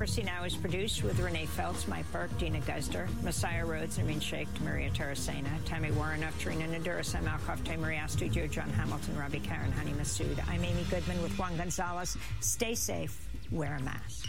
Democracy Now! Is produced with Renee Feltz, Mike Burke, Dina Guzder, Messiah Rhodes, Nermeen Sheikh, Maria Tarasena, Tammy Warren, Tarina Nadura, Sam Alcoff, Maria Studio, John Hamilton, Robbie Karen, Hani Masood. I'm Amy Goodman with Juan Gonzalez. Stay safe. Wear a mask.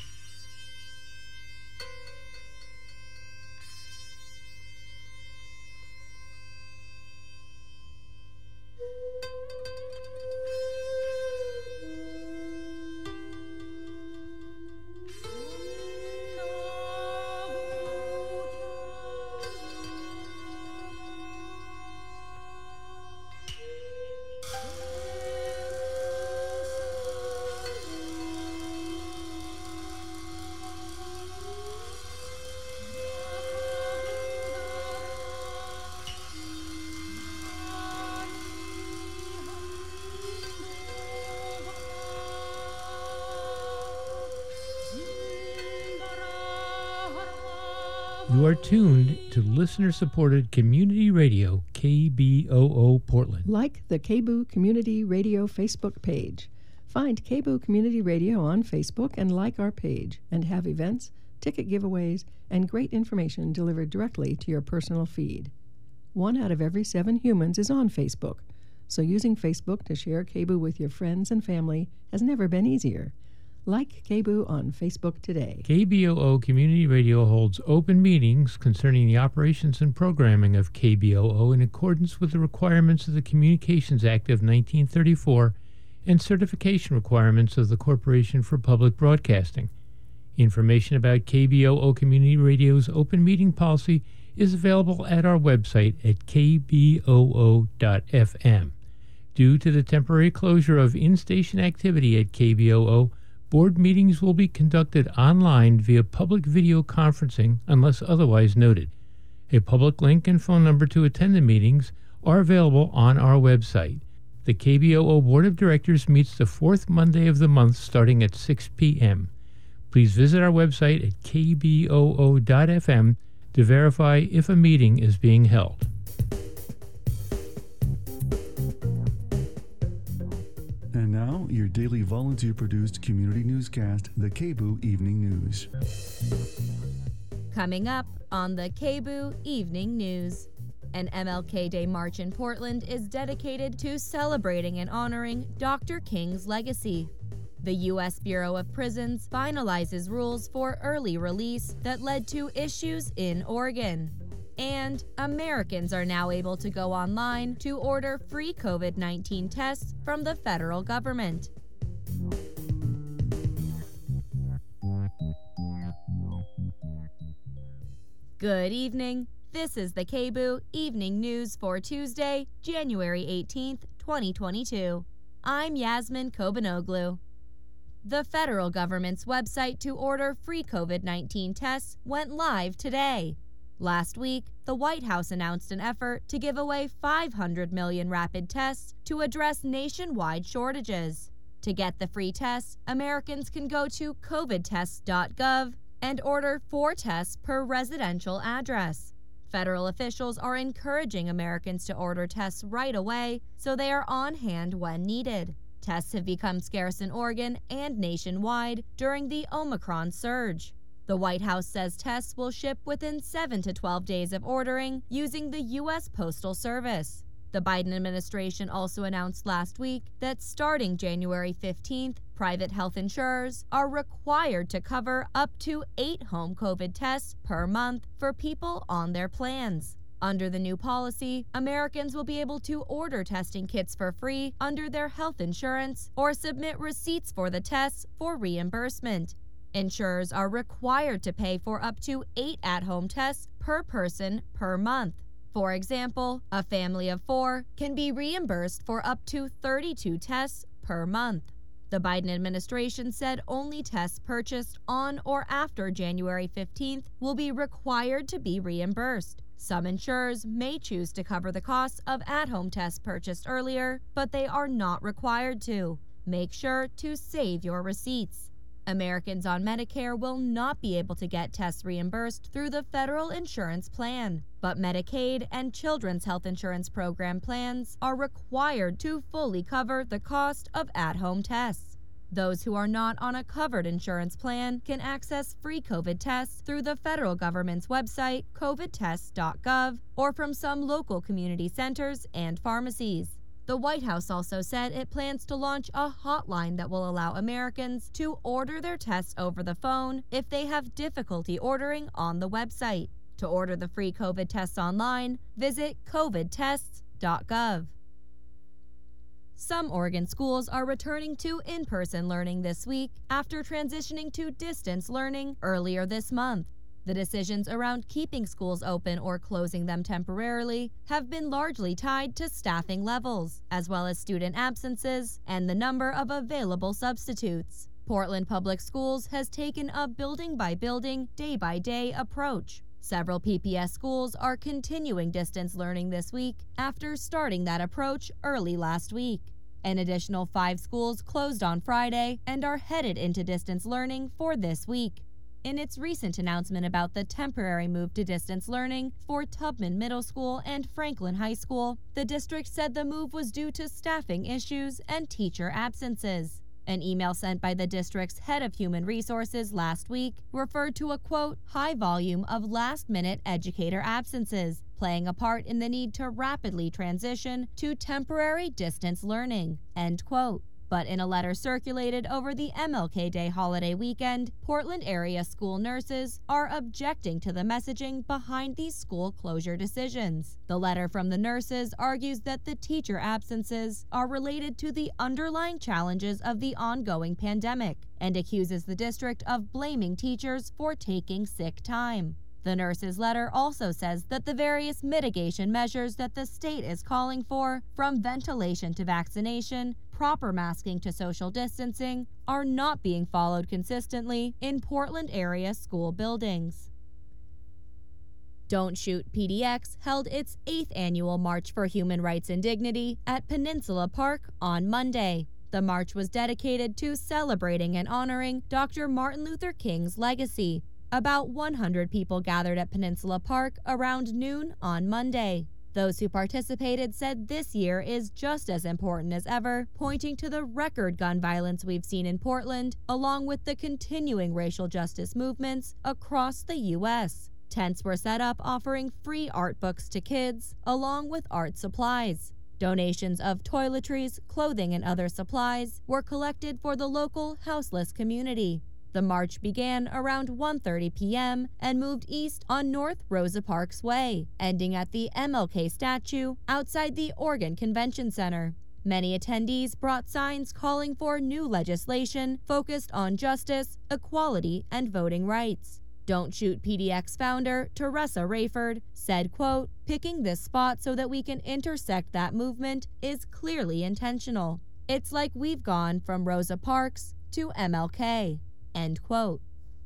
You are tuned to listener-supported community radio, KBOO Portland. Like the KBOO Community Radio Facebook page. Find KBOO Community Radio on Facebook and like our page, and have events, ticket giveaways, and great information delivered directly to your personal feed. 1 out of every 7 humans is on Facebook, so using Facebook to share KBOO with your friends and family has never been easier. Like KBOO on Facebook today. KBOO Community Radio holds open meetings concerning the operations and programming of KBOO in accordance with the requirements of the Communications Act of 1934 and certification requirements of the Corporation for Public Broadcasting. Information about KBOO Community Radio's open meeting policy is available at our website at kboo.fm. Due to the temporary closure of in-station activity at KBOO, board meetings will be conducted online via public video conferencing unless otherwise noted. A public link and phone number to attend the meetings are available on our website. The KBOO Board of Directors meets the 4th Monday of the month starting at 6 p.m. Please visit our website at kboo.fm to verify if a meeting is being held. And now, your daily volunteer-produced community newscast, the KBOO Evening News. Coming up on the KBOO Evening News. An MLK Day March in Portland is dedicated to celebrating and honoring Dr. King's legacy. The U.S. Bureau of Prisons finalizes rules for early release that led to issues in Oregon. And Americans are now able to go online to order free COVID-19 tests from the federal government. Good evening. This is the KBOO Evening News for Tuesday, January 18th, 2022. I'm Yasmin Kobanoglu. The federal government's website to order free COVID-19 tests went live today. Last week, the White House announced an effort to give away 500 million rapid tests to address nationwide shortages. To get the free tests, Americans can go to covidtests.gov and order 4 tests per residential address. Federal officials are encouraging Americans to order tests right away so they are on hand when needed. Tests have become scarce in Oregon and nationwide during the Omicron surge. The White House says tests will ship within 7 to 12 days of ordering using the U.S. Postal Service. The Biden administration also announced last week that starting January 15th, private health insurers are required to cover up to 8 home COVID tests per month for people on their plans. Under the new policy, Americans will be able to order testing kits for free under their health insurance or submit receipts for the tests for reimbursement. Insurers are required to pay for up to 8 at-home tests per person per month. For example, a family of 4 can be reimbursed for up to 32 tests per month. The Biden administration said only tests purchased on or after January 15th will be required to be reimbursed. Some insurers may choose to cover the costs of at-home tests purchased earlier, but they are not required to. Make sure to save your receipts. Americans on Medicare will not be able to get tests reimbursed through the federal insurance plan, but Medicaid and Children's Health Insurance Program plans are required to fully cover the cost of at-home tests. Those who are not on a covered insurance plan can access free COVID tests through the federal government's website, covidtests.gov, or from some local community centers and pharmacies. The White House also said it plans to launch a hotline that will allow Americans to order their tests over the phone if they have difficulty ordering on the website. To order the free COVID tests online, visit covidtests.gov. Some Oregon schools are returning to in-person learning this week after transitioning to distance learning earlier this month. The decisions around keeping schools open or closing them temporarily have been largely tied to staffing levels, as well as student absences and the number of available substitutes. Portland Public Schools has taken a building-by-building, day-by-day approach. Several PPS schools are continuing distance learning this week after starting that approach early last week. An additional 5 schools closed on Friday and are headed into distance learning for this week. In its recent announcement about the temporary move to distance learning for Tubman Middle School and Franklin High School, the district said the move was due to staffing issues and teacher absences. An email sent by the district's head of human resources last week referred to a, quote, high volume of last-minute educator absences, playing a part in the need to rapidly transition to temporary distance learning, end quote. But in a letter circulated over the MLK Day holiday weekend, Portland area school nurses are objecting to the messaging behind these school closure decisions. The letter from the nurses argues that the teacher absences are related to the underlying challenges of the ongoing pandemic and accuses the district of blaming teachers for taking sick time. The nurses' letter also says that the various mitigation measures that the state is calling for, from ventilation to vaccination, proper masking to social distancing, are not being followed consistently in Portland area school buildings. Don't Shoot PDX held its 8th annual March for Human Rights and Dignity at Peninsula Park on Monday. The march was dedicated to celebrating and honoring Dr. Martin Luther King's legacy. About 100 people gathered at Peninsula Park around noon on Monday. Those who participated said this year is just as important as ever, pointing to the record gun violence we've seen in Portland, along with the continuing racial justice movements across the U.S. Tents were set up offering free art books to kids, along with art supplies. Donations of toiletries, clothing, and other supplies were collected for the local houseless community. The march began around 1:30 p.m. and moved east on North Rosa Parks Way, ending at the MLK statue outside the Oregon Convention Center. Many attendees brought signs calling for new legislation focused on justice, equality, and voting rights. Don't Shoot PDX founder Teresa Rayford said, quote, picking this spot so that we can intersect that movement is clearly intentional. It's like we've gone from Rosa Parks to MLK. End quote.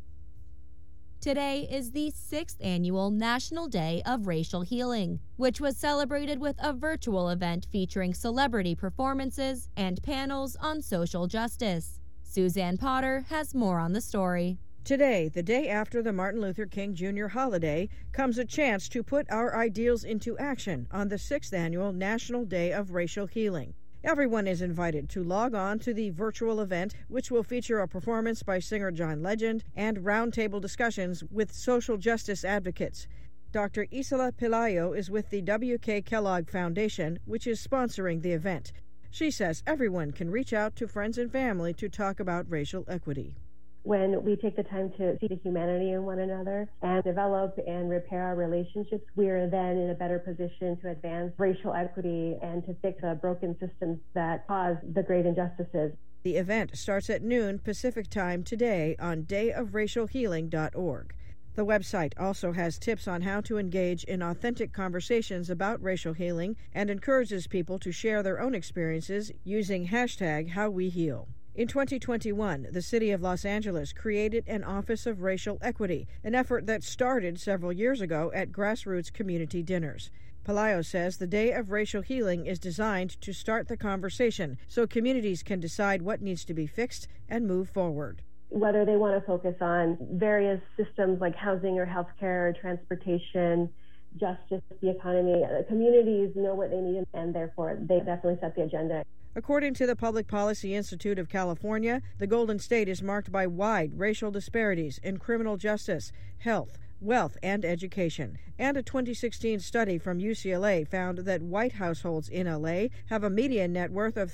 Today is the 6th annual National Day of Racial Healing, which was celebrated with a virtual event featuring celebrity performances and panels on social justice. Suzanne Potter has more on the story. Today, the day after the Martin Luther King Jr. holiday, comes a chance to put our ideals into action on the 6th annual National Day of Racial Healing. Everyone is invited to log on to the virtual event, which will feature a performance by singer John Legend and roundtable discussions with social justice advocates. Dr. Isela Pelayo is with the W.K. Kellogg Foundation, which is sponsoring the event. She says everyone can reach out to friends and family to talk about racial equity. When we take the time to see the humanity in one another and develop and repair our relationships, we are then in a better position to advance racial equity and to fix the broken systems that cause the great injustices. The event starts at noon Pacific Time today on dayofracialhealing.org. The website also has tips on how to engage in authentic conversations about racial healing and encourages people to share their own experiences using #HowWeHeal. In 2021, the City of Los Angeles created an Office of Racial Equity, an effort that started several years ago at grassroots community dinners. Pelayo says the Day of Racial Healing is designed to start the conversation so communities can decide what needs to be fixed and move forward. Whether they want to focus on various systems like housing or healthcare or transportation, justice, the economy, communities know what they need, and therefore they definitely set the agenda. According to the Public Policy Institute of California, the Golden State is marked by wide racial disparities in criminal justice, health, wealth, and education. And a 2016 study from UCLA found that white households in LA have a median net worth of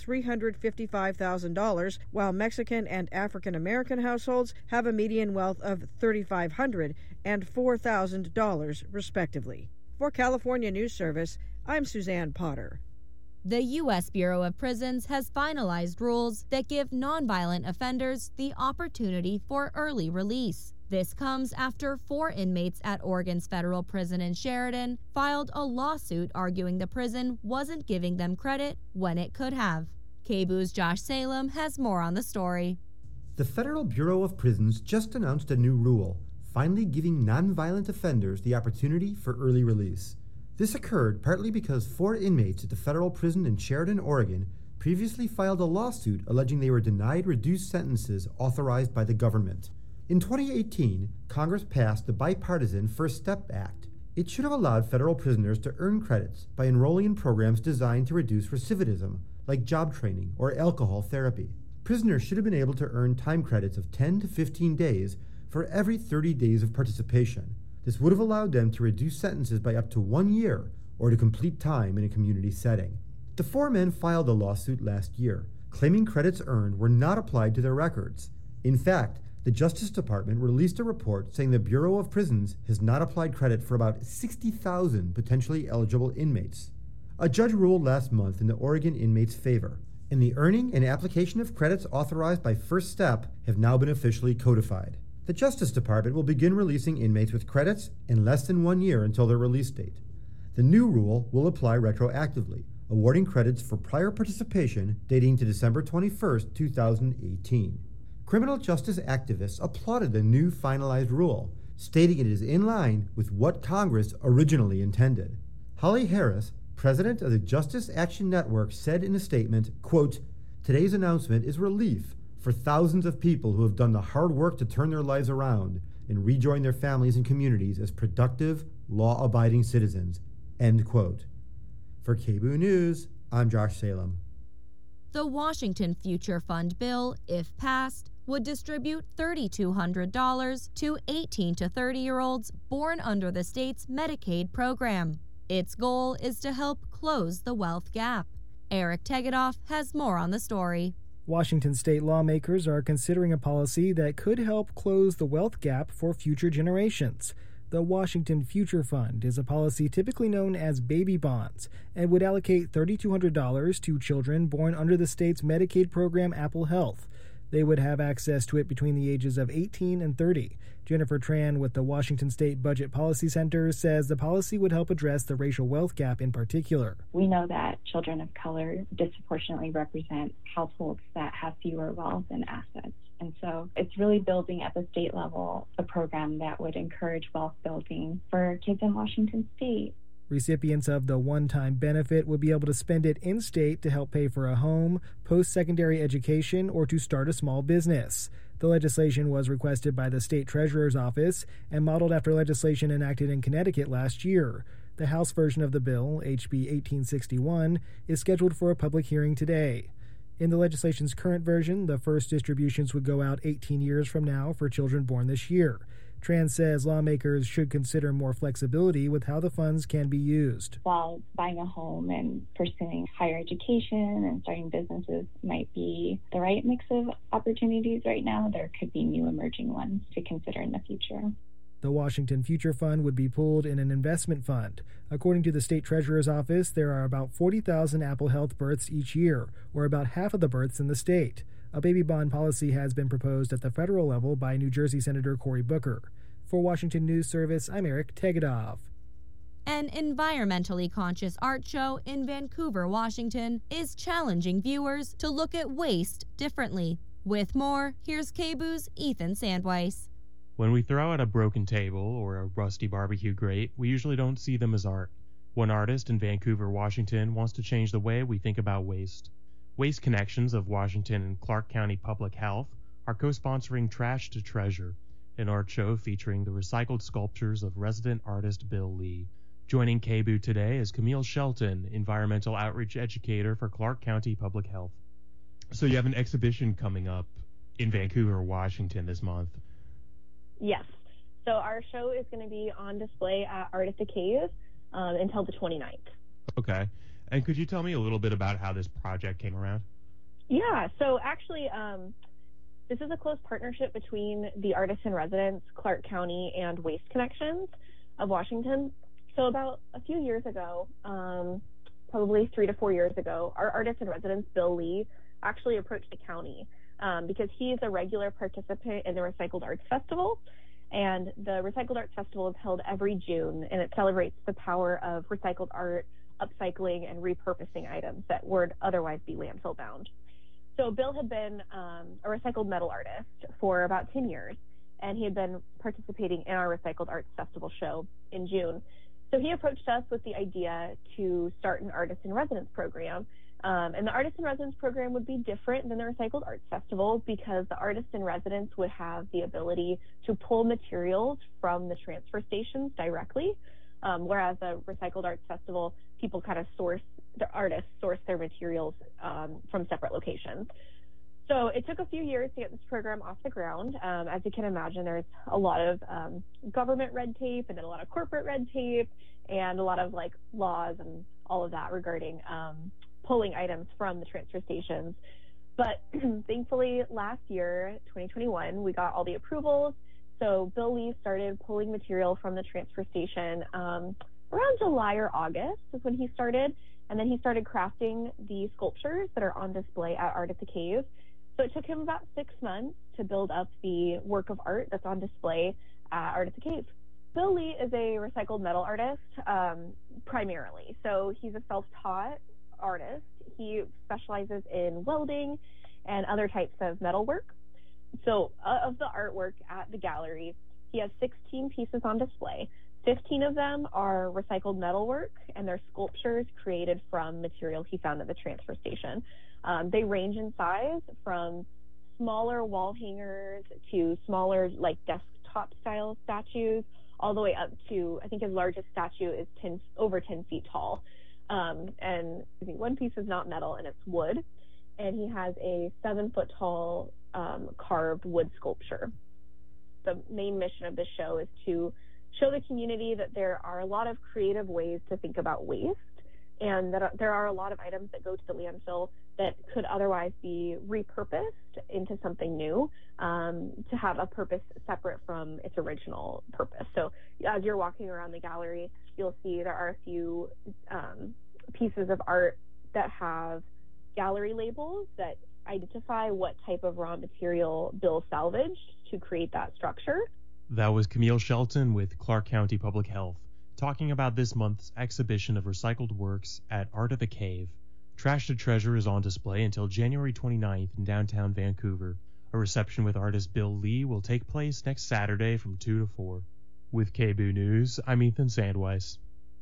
$355,000, while Mexican and African American households have a median wealth of $3,500 and $4,000, respectively. For California News Service, I'm Suzanne Potter. The U.S. Bureau of Prisons has finalized rules that give nonviolent offenders the opportunity for early release. This comes after 4 inmates at Oregon's federal prison in Sheridan filed a lawsuit arguing the prison wasn't giving them credit when it could have. KBOO's Josh Salem has more on the story. The Federal Bureau of Prisons just announced a new rule, finally giving nonviolent offenders the opportunity for early release. This occurred partly because 4 inmates at the federal prison in Sheridan, Oregon, previously filed a lawsuit alleging they were denied reduced sentences authorized by the government. In 2018, Congress passed the bipartisan First Step Act. It should have allowed federal prisoners to earn credits by enrolling in programs designed to reduce recidivism, like job training or alcohol therapy. Prisoners should have been able to earn time credits of 10 to 15 days for every 30 days of participation. This would have allowed them to reduce sentences by up to 1 year or to complete time in a community setting. The 4 men filed a lawsuit last year, claiming credits earned were not applied to their records. In fact, the Justice Department released a report saying the Bureau of Prisons has not applied credit for about 60,000 potentially eligible inmates. A judge ruled last month in the Oregon inmates' favor, and the earning and application of credits authorized by First Step have now been officially codified. The Justice Department will begin releasing inmates with credits in less than 1 year until their release date. The new rule will apply retroactively, awarding credits for prior participation dating to December 21, 2018. Criminal justice activists applauded the new finalized rule, stating it is in line with what Congress originally intended. Holly Harris, president of the Justice Action Network, said in a statement, quote, "Today's announcement is relief for thousands of people who have done the hard work to turn their lives around and rejoin their families and communities as productive, law-abiding citizens," end quote. For KBOO News, I'm Josh Salem. The Washington Future Fund bill, if passed, would distribute $3,200 to 18 to 30-year-olds born under the state's Medicaid program. Its goal is to help close the wealth gap. Eric Tegedoff has more on the story. Washington state lawmakers are considering a policy that could help close the wealth gap for future generations. The Washington Future Fund is a policy typically known as baby bonds and would allocate $3,200 to children born under the state's Medicaid program, Apple Health. They would have access to it between the ages of 18 and 30. Jennifer Tran with the Washington State Budget Policy Center says the policy would help address the racial wealth gap in particular. We know that children of color disproportionately represent households that have fewer wealth and assets. And so it's really building at the state level a program that would encourage wealth building for kids in Washington state. Recipients of the one-time benefit would be able to spend it in-state to help pay for a home, post-secondary education, or to start a small business. The legislation was requested by the state treasurer's office and modeled after legislation enacted in Connecticut last year. The House version of the bill, HB 1861, is scheduled for a public hearing today. In the legislation's current version, the first distributions would go out 18 years from now for children born this year. Tran says lawmakers should consider more flexibility with how the funds can be used. While buying a home and pursuing higher education and starting businesses might be the right mix of opportunities right now, there could be new emerging ones to consider in the future. The Washington Future Fund would be pooled in an investment fund. According to the state treasurer's office, there are about 40,000 Apple Health births each year, or about half of the births in the state. A baby bond policy has been proposed at the federal level by New Jersey Senator Cory Booker. For Washington News Service, I'm Eric Tegedoff. An environmentally conscious art show in Vancouver, Washington, is challenging viewers to look at waste differently. With more, here's KBOO's Ethan Sandweiss. When we throw out a broken table or a rusty barbecue grate, we usually don't see them as art. One artist in Vancouver, Washington, wants to change the way we think about waste. Waste Connections of Washington and Clark County Public Health are co-sponsoring Trash to Treasure, an art show featuring the recycled sculptures of resident artist Bill Lee. Joining KBOO today is Camille Shelton, Environmental Outreach Educator for Clark County Public Health. So you have an exhibition coming up in Vancouver, Washington this month. Yes. So our show is going to be on display at Art at the Cave until the 29th. Okay. And could you tell me a little bit about how this project came around? Yeah. So actually, this is a close partnership between the Artists in Residence, Clark County, and Waste Connections of Washington. So about a few years ago, probably 3 to 4 years ago, our Artist in Residence, Bill Lee, actually approached the county because he is a regular participant in the Recycled Arts Festival. And the Recycled Arts Festival is held every June, and it celebrates the power of recycled art, upcycling, and repurposing items that would otherwise be landfill bound. So Bill had been a recycled metal artist for about 10 years, and he had been participating in our Recycled Arts Festival show in June. So he approached us with the idea to start an Artist in Residence program. And the Artist in Residence program would be different than the Recycled Arts Festival because the Artist in Residence would have the ability to pull materials from the transfer stations directly, whereas the Recycled Arts Festival, people kind of the artists source their materials from separate locations. So it took a few years to get this program off the ground. As you can imagine, there's a lot of government red tape and then a lot of corporate red tape and a lot of like laws and all of that regarding pulling items from the transfer stations. But thankfully last year, 2021, we got all the approvals. So Bill Lee started pulling material from the transfer station around July or August is when he started. And then he started crafting the sculptures that are on display at Art at the Cave. So it took him about 6 months to build up the work of art that's on display at Art at the Cave. Bill Lee is a recycled metal artist primarily. So he's a self-taught artist. He specializes in welding and other types of metal work. So of the artwork at the gallery, he has 16 pieces on display. 15 of them are recycled metal work, and they're sculptures created from material he found at the transfer station. They range in size from smaller wall hangers to smaller like desktop style statues, all the way up to, I think his largest statue is over 10 feet tall. And one piece is not metal and it's wood, and he has a 7-foot tall carved wood sculpture. The main mission of this show is to show the community that there are a lot of creative ways to think about waste, and that there are a lot of items that go to the landfill that could otherwise be repurposed into something new, to have a purpose separate from its original purpose. So as you're walking around the gallery, you'll see there are a few pieces of art that have gallery labels that identify what type of raw material Bill salvaged to create that structure. That was Camille Shelton with Clark County Public Health, talking about this month's exhibition of recycled works at Art at the Cave. Trash to Treasure is on display until January 29th in downtown Vancouver. A reception with artist Bill Lee will take place next Saturday from 2 to 4. With KBOO News, I'm Ethan Sandweiss.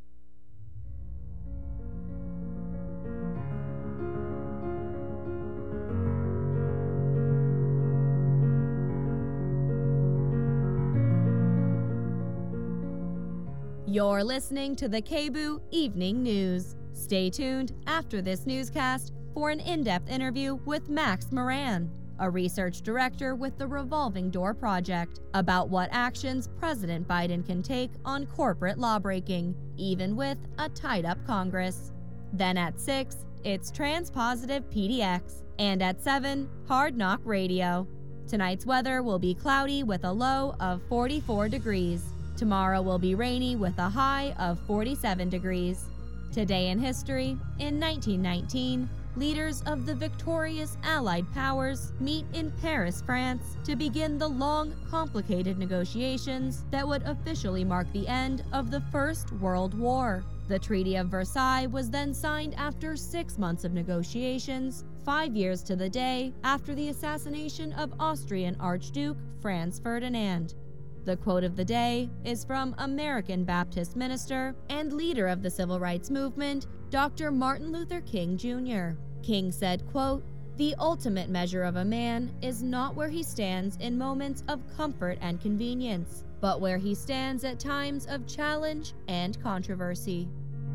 You're listening to the KBOO Evening News. Stay tuned after this newscast for an in-depth interview with Max Moran, a research director with the Revolving Door Project, about what actions President Biden can take on corporate lawbreaking, even with a tied-up Congress. Then at 6, it's Transpositive PDX, and at 7, Hard Knock Radio. Tonight's weather will be cloudy with a low of 44 degrees. Tomorrow will be rainy with a high of 47 degrees. Today in history, in 1919, leaders of the victorious Allied powers meet in Paris, France, to begin the long, complicated negotiations that would officially mark the end of the First World War. The Treaty of Versailles was then signed after 6 months of negotiations, 5 years to the day after the assassination of Austrian Archduke Franz Ferdinand. The quote of the day is from American Baptist minister and leader of the civil rights movement, Dr. Martin Luther King Jr. King said, quote, "The ultimate measure of a man is not where he stands in moments of comfort and convenience, but where he stands at times of challenge and controversy.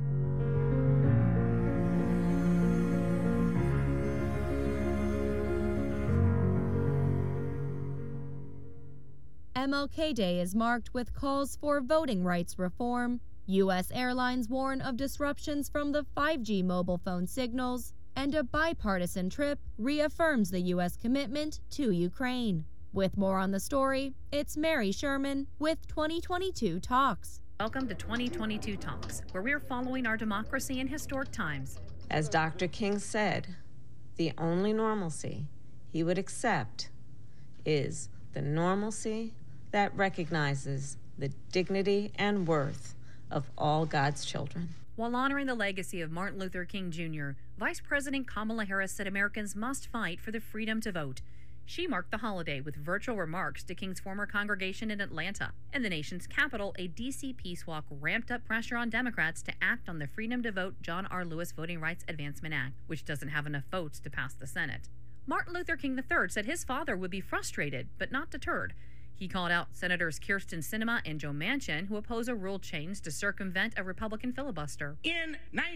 MLK Day is marked with calls for voting rights reform. U.S. airlines warn of disruptions from the 5G mobile phone signals, and a bipartisan trip reaffirms the U.S. commitment to Ukraine. With more on the story, it's Mary Sherman with 2022 Talks. Welcome to 2022 Talks, where we're following our democracy in historic times. As Dr. King said, the only normalcy he would accept is the normalcy that recognizes the dignity and worth of all God's children. While honoring the legacy of Martin Luther King Jr., Vice President Kamala Harris said Americans must fight for the freedom to vote. She marked the holiday with virtual remarks to King's former congregation in Atlanta. In the nation's capital, a D.C. peace walk ramped up pressure on Democrats to act on the Freedom to Vote John R. Lewis Voting Rights Advancement Act, which doesn't have enough votes to pass the Senate. Martin Luther King III said his father would be frustrated, but not deterred. He called out Senators Kyrsten Sinema and Joe Manchin, who oppose a rule change to circumvent a Republican filibuster. In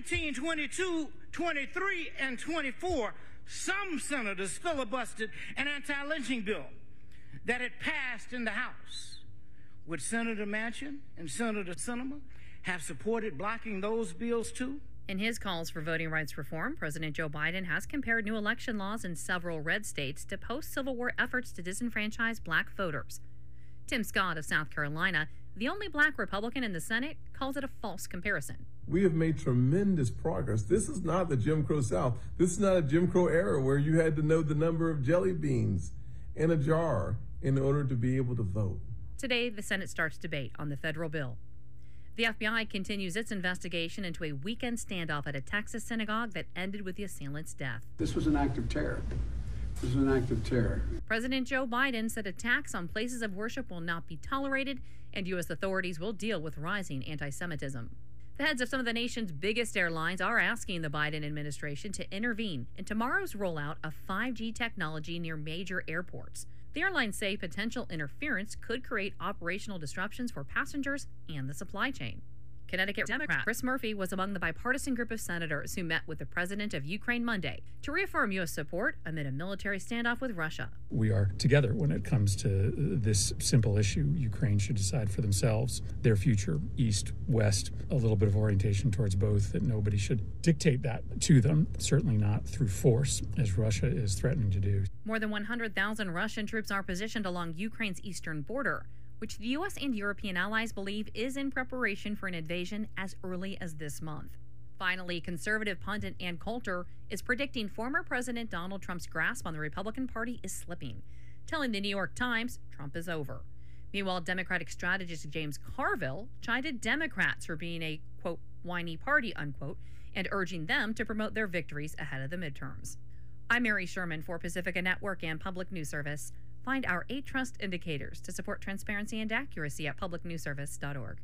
1922, 23, and 24, some senators filibustered an anti-lynching bill that had passed in the House. Would Senator Manchin and Senator Sinema have supported blocking those bills too? In his calls for voting rights reform, President Joe Biden has compared new election laws in several red states to post-Civil War efforts to disenfranchise black voters. Tim Scott of South Carolina, the only black Republican in the Senate, calls it a false comparison. We have made tremendous progress. This is not the Jim Crow South. This is not a Jim Crow era where you had to know the number of jelly beans in a jar in order to be able to vote. Today, the Senate starts debate on the federal bill. The FBI continues its investigation into a weekend standoff at a Texas synagogue that ended with the assailant's death. This was an act of terror. This is an act of terror. President Joe Biden said attacks on places of worship will not be tolerated, and U.S. authorities will deal with rising anti-Semitism. The heads of some of the nation's biggest airlines are asking the Biden administration to intervene in tomorrow's rollout of 5G technology near major airports. The airlines say potential interference could create operational disruptions for passengers and the supply chain. Connecticut Democrat Chris Murphy was among the bipartisan group of senators who met with the president of Ukraine Monday to reaffirm U.S. support amid a military standoff with Russia. We are together when it comes to this simple issue. Ukraine should decide for themselves their future, east, west, a little bit of orientation towards both, that nobody should dictate that to them, certainly not through force, as Russia is threatening to do. More than 100,000 Russian troops are positioned along Ukraine's eastern border, which the U.S. and European allies believe is in preparation for an invasion as early as this month. Finally, conservative pundit Ann Coulter is predicting former President Donald Trump's grasp on the Republican Party is slipping, telling the New York Times Trump is over. Meanwhile, Democratic strategist James Carville chided Democrats for being a, quote, whiny party, unquote, and urging them to promote their victories ahead of the midterms. I'm Mary Sherman for Pacifica Network and Public News Service. Find our 8 trust indicators to support transparency and accuracy at publicnewsservice.org.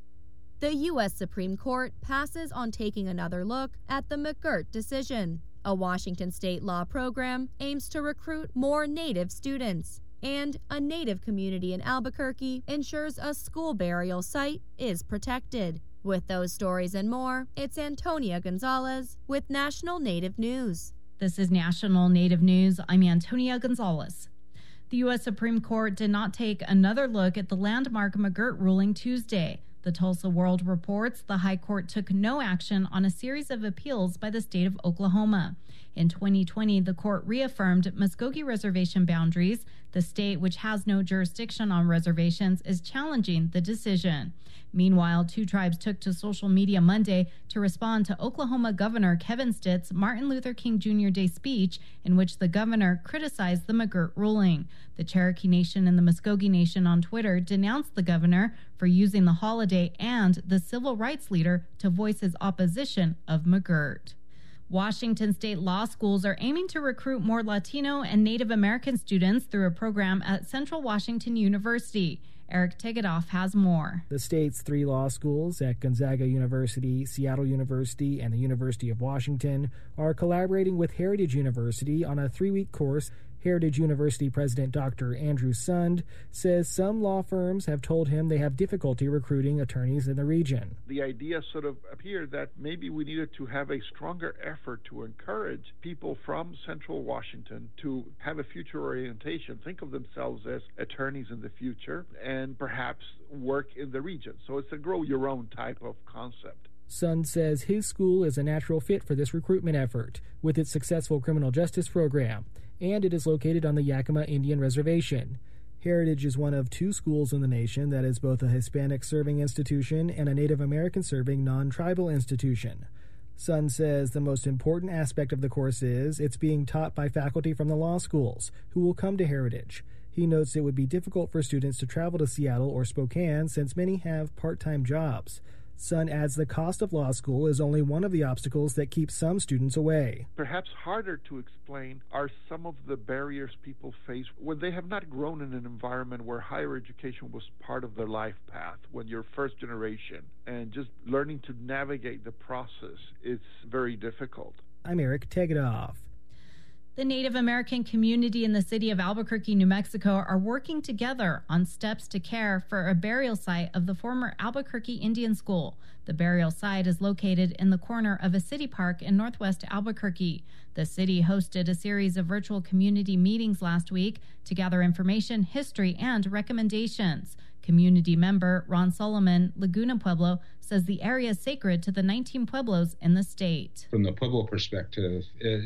The U.S. Supreme Court passes on taking another look at the McGirt decision. A Washington state law program aims to recruit more Native students, and a Native community in Albuquerque ensures a school burial site is protected. With those stories and more, it's Antonia Gonzalez with National Native News. This is National Native News. I'm Antonia Gonzalez. The U.S. Supreme Court did not take another look at the landmark McGirt ruling Tuesday. The Tulsa World reports the High Court took no action on a series of appeals by the state of Oklahoma. In 2020, the court reaffirmed Muskogee Reservation boundaries. The state, which has no jurisdiction on reservations, is challenging the decision. Meanwhile, 2 tribes took to social media Monday to respond to Oklahoma Governor Kevin Stitt's Martin Luther King Jr. Day speech, in which the governor criticized the McGirt ruling. The Cherokee Nation and the Muskogee Nation on Twitter denounced the governor for using the holiday and the civil rights leader to voice his opposition of McGirt. Washington state law schools are aiming to recruit more Latino and Native American students through a program at Central Washington University. Eric Tegedoff has more. The state's 3 law schools at Gonzaga University, Seattle University, and the University of Washington are collaborating with Heritage University on a 3-week course Heritage University President Dr. Andrew Sund says some law firms have told him they have difficulty recruiting attorneys in the region. The idea sort of appeared that maybe we needed to have a stronger effort to encourage people from Central Washington to have a future orientation, think of themselves as attorneys in the future, and perhaps work in the region. So it's a grow your own type of concept. Sund says his school is a natural fit for this recruitment effort with its successful criminal justice program, and it is located on the Yakima Indian Reservation. Heritage is one of 2 schools in the nation that is both a Hispanic serving institution and a Native American serving non-tribal institution. Sund says the most important aspect of the course is it's being taught by faculty from the law schools who will come to Heritage. He notes it would be difficult for students to travel to Seattle or Spokane since many have part-time jobs. Sund adds the cost of law school is only one of the obstacles that keep some students away. Perhaps harder to explain are some of the barriers people face when they have not grown in an environment where higher education was part of their life path, when you're first generation, and just learning to navigate the process is very difficult. I'm Eric Tegedoff. The Native American community in the city of Albuquerque, New Mexico, are working together on steps to care for a burial site of the former Albuquerque Indian School. The burial site is located in the corner of a city park in northwest Albuquerque. The city hosted a series of virtual community meetings last week to gather information, history, and recommendations. Community member Ron Solomon, Laguna Pueblo, says the area is sacred to the 19 pueblos in the state. From the Pueblo perspective,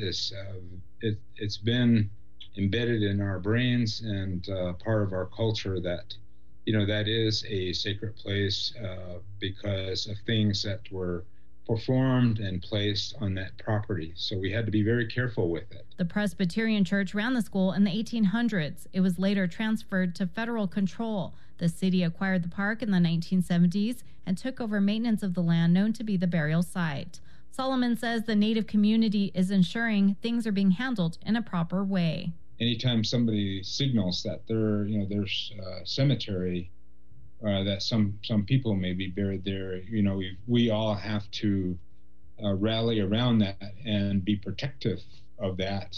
it's been embedded in our brains and part of our culture that, that is a sacred place because of things that were performed and placed on that property. So we had to be very careful with it. The Presbyterian Church ran the school in the 1800s. It was later transferred to federal control. The city acquired the park in the 1970s and took over maintenance of the land known to be the burial site. Solomon says the Native community is ensuring things are being handled in a proper way. Anytime somebody signals that there's a cemetery, that some people may be buried there, we all have to rally around that and be protective of that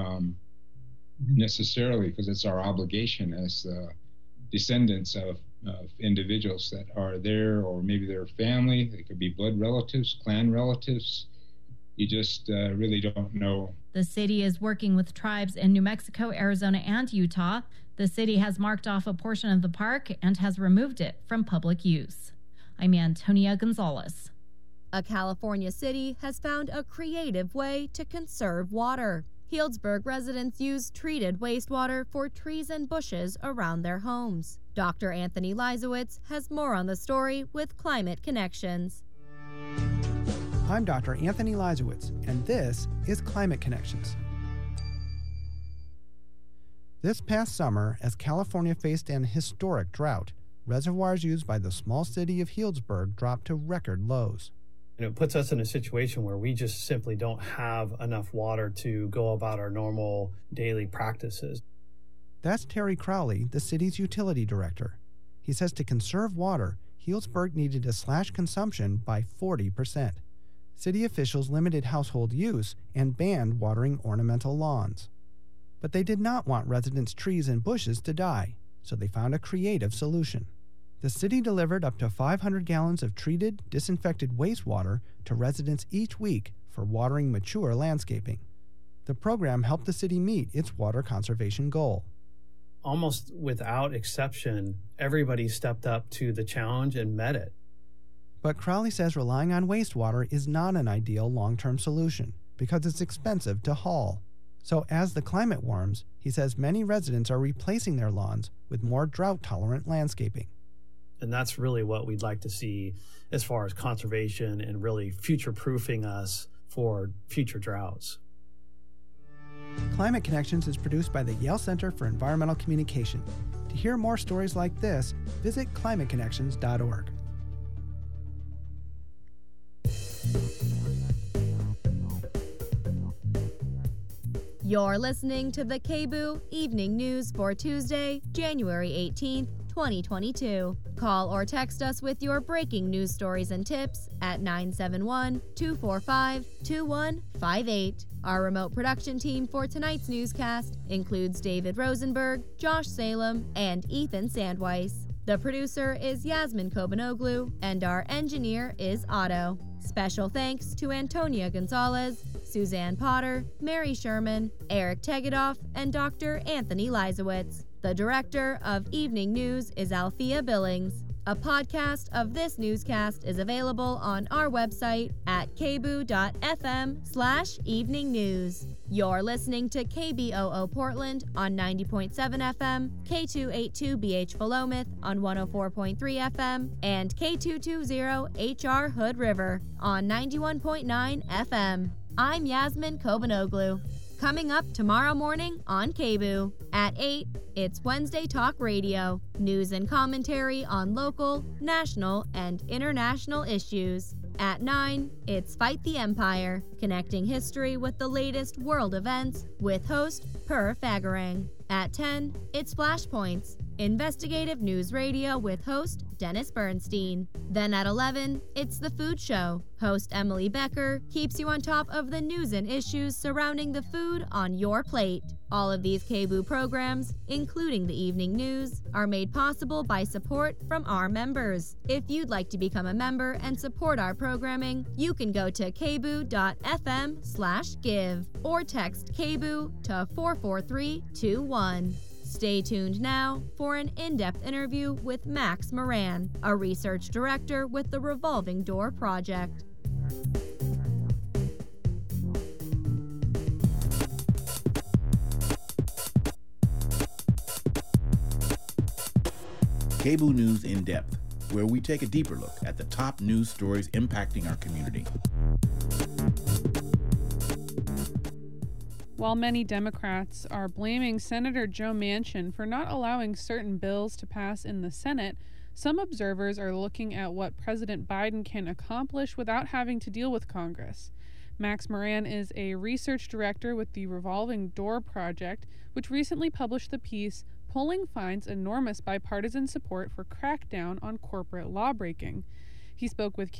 necessarily, because it's our obligation as descendants of individuals that are there, or maybe their family. They could be blood relatives, clan relatives. You just really don't know. The city is working with tribes in New Mexico, Arizona, and Utah. The city has marked off a portion of the park and has removed it from public use. I'm Antonia Gonzalez. A California city has found a creative way to conserve water. Healdsburg residents use treated wastewater for trees and bushes around their homes. Dr. Anthony Leisowitz has more on the story with Climate Connections. I'm Dr. Anthony Leisowitz, and this is Climate Connections. This past summer, as California faced an historic drought, reservoirs used by the small city of Healdsburg dropped to record lows. And it puts us in a situation where we just simply don't have enough water to go about our normal daily practices. That's Terry Crowley, the city's utility director. He says to conserve water, Healdsburg needed to slash consumption by 40%. City officials limited household use and banned watering ornamental lawns. But they did not want residents' trees and bushes to die, so they found a creative solution. The city delivered up to 500 gallons of treated, disinfected wastewater to residents each week for watering mature landscaping. The program helped the city meet its water conservation goal. Almost without exception, everybody stepped up to the challenge and met it. But Crowley says relying on wastewater is not an ideal long-term solution because it's expensive to haul. So as the climate warms, he says many residents are replacing their lawns with more drought-tolerant landscaping. And that's really what we'd like to see as far as conservation and really future-proofing us for future droughts. Climate Connections is produced by the Yale Center for Environmental Communication. To hear more stories like this, visit climateconnections.org. You're listening to the KBOO Evening News for Tuesday, January 18th, 2022. Call or text us with your breaking news stories and tips at 971-245-2158. Our remote production team for tonight's newscast includes David Rosenberg, Josh Salem, and Ethan Sandweiss. The producer is Yasmin Kobanoglu, and our engineer is Otto. Special thanks to Antonia Gonzalez, Suzanne Potter, Mary Sherman, Eric Tegedoff, and Dr. Anthony Leisowitz. The director of Evening News is Althea Billings. A podcast of this newscast is available on our website at kboo.fm/evening news. You're listening to KBOO Portland on 90.7 FM, K282BH Philomath on 104.3 FM, and K220HR Hood River on 91.9 FM. I'm Yasmin Kobanoglu. Coming up tomorrow morning on KBOO. At 8, it's Wednesday Talk Radio. News and commentary on local, national, and international issues. At 9, it's Fight the Empire, connecting history with the latest world events with host Per Fagerang. At 10, it's Flashpoints, investigative news radio with host Dennis Bernstein. Then at 11, it's The Food Show. Host Emily Becker keeps you on top of the news and issues surrounding the food on your plate. All of these KBOO programs, including the evening news, are made possible by support from our members. If you'd like to become a member and support our programming, you can go to kboo.fm/give or text KBOO to 44321. Stay tuned now for an in-depth interview with Max Moran, a research director with the Revolving Door Project. KBOO News in Depth, where we take a deeper look at the top news stories impacting our community. While many Democrats are blaming Senator Joe Manchin for not allowing certain bills to pass in the Senate, some observers are looking at what President Biden can accomplish without having to deal with Congress. Max Moran is a research director with the Revolving Door Project, which recently published the piece Polling Finds Enormous Bipartisan Support for Crackdown on Corporate Lawbreaking. He spoke with